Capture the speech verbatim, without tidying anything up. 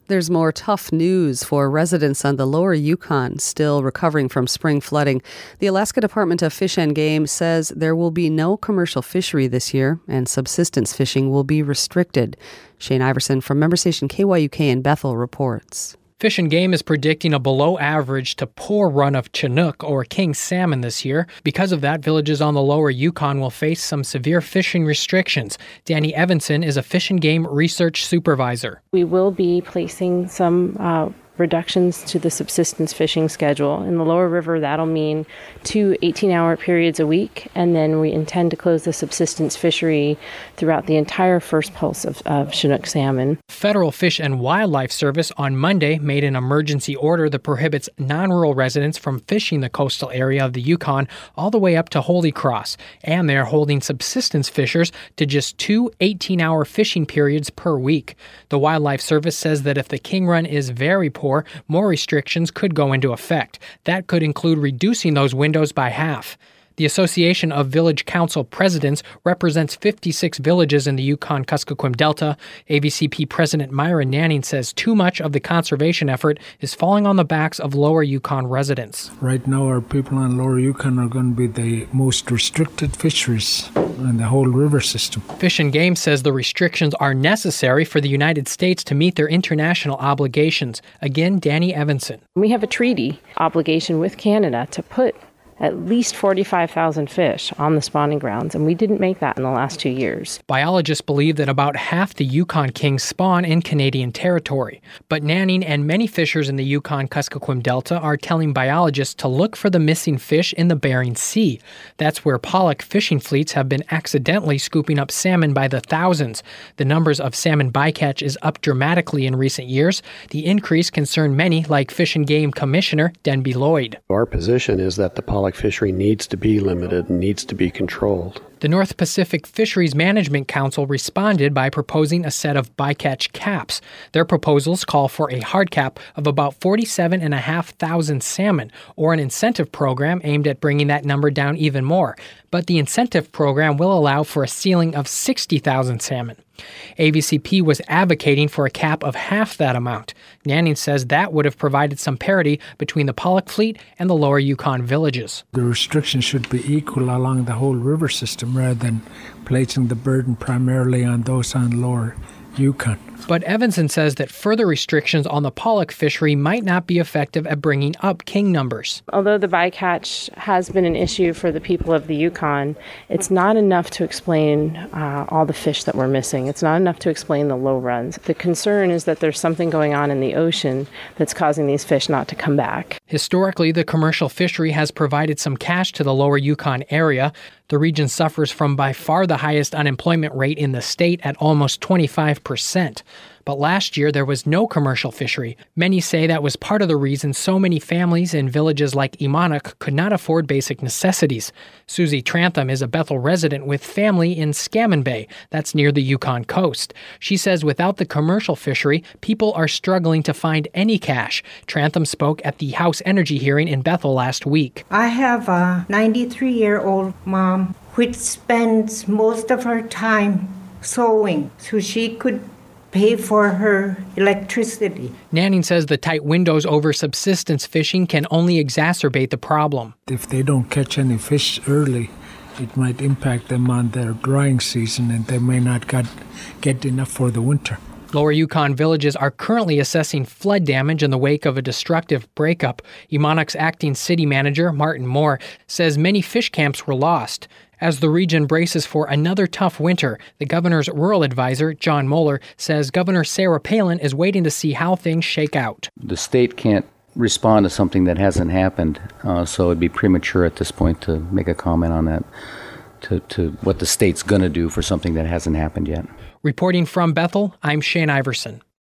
There's more tough news for residents on the lower Yukon still recovering from spring flooding. The Alaska Department of Fish and Game says there will be no commercial fishery this year and subsistence fishing will be restricted. Shane Iverson from member station K Y U K in Bethel reports. Fish and Game is predicting a below-average to poor run of Chinook or king salmon this year. Because of that, villages on the lower Yukon will face some severe fishing restrictions. Danny Evanson is a Fish and Game research supervisor. We will be placing some uh, reductions to the subsistence fishing schedule. In the lower river, that'll mean two eighteen-hour periods a week, and then we intend to close the subsistence fishery throughout the entire first pulse of, of Chinook salmon. Federal Fish and Wildlife Service on Monday made an emergency order that prohibits non-rural residents from fishing the coastal area of the Yukon all the way up to Holy Cross, and they're holding subsistence fishers to just two eighteen-hour fishing periods per week. The Wildlife Service says that if the king run is very poor, more restrictions could go into effect. That could include reducing those windows by half. The Association of Village Council Presidents represents fifty-six villages in the Yukon-Kuskokwim Delta. A V C P President Myra Nanning says too much of the conservation effort is falling on the backs of lower Yukon residents. Right now, our people on lower Yukon are going to be the most restricted fisheries in the whole river system. Fish and Game says the restrictions are necessary for the United States to meet their international obligations. Again, Danny Evanson. We have a treaty obligation with Canada to put at least forty-five thousand fish on the spawning grounds, and we didn't make that in the last two years. Biologists believe that about half the Yukon kings spawn in Canadian territory. But Nanning and many fishers in the Yukon-Kuskokwim Delta are telling biologists to look for the missing fish in the Bering Sea. That's where pollock fishing fleets have been accidentally scooping up salmon by the thousands. The numbers of salmon bycatch is up dramatically in recent years. The increase concerned many, like Fish and Game Commissioner Denby Lloyd. Our position is that the pollock fishery needs to be limited and needs to be controlled. The North Pacific Fisheries Management Council responded by proposing a set of bycatch caps. Their proposals call for a hard cap of about forty-seven thousand five hundred salmon, or an incentive program aimed at bringing that number down even more. But the incentive program will allow for a ceiling of sixty thousand salmon. A V C P was advocating for a cap of half that amount. Nanning says that would have provided some parity between the pollock fleet and the lower Yukon villages. The restrictions should be equal along the whole river system rather than placing the burden primarily on those on lower Yukon. But Evanson says that further restrictions on the pollock fishery might not be effective at bringing up king numbers. Although the bycatch has been an issue for the people of the Yukon, it's not enough to explain uh, all the fish that we're missing. It's not enough to explain the low runs. The concern is that there's something going on in the ocean that's causing these fish not to come back. Historically, the commercial fishery has provided some cash to the lower Yukon area. The region suffers from by far the highest unemployment rate in the state at almost twenty-five percent. But last year, there was no commercial fishery. Many say that was part of the reason so many families in villages like Imanuk could not afford basic necessities. Susie Trantham is a Bethel resident with family in Scammon Bay. That's near the Yukon coast. She says without the commercial fishery, people are struggling to find any cash. Trantham spoke at the House Energy hearing in Bethel last week. I have a ninety-three-year-old mom which spends most of her time sewing so she could pay for her electricity. Nanning says the tight windows over subsistence fishing can only exacerbate the problem. If they don't catch any fish early, it might impact them on their drying season and they may not get, get enough for the winter. Lower Yukon villages are currently assessing flood damage in the wake of a destructive breakup. Imanuk's acting city manager, Martin Moore, says many fish camps were lost. As the region braces for another tough winter, the governor's rural advisor, John Moeller, says Governor Sarah Palin is waiting to see how things shake out. The state can't respond to something that hasn't happened, uh, so it'd be premature at this point to make a comment on that, to, to what the state's going to do for something that hasn't happened yet. Reporting from Bethel, I'm Shane Iverson.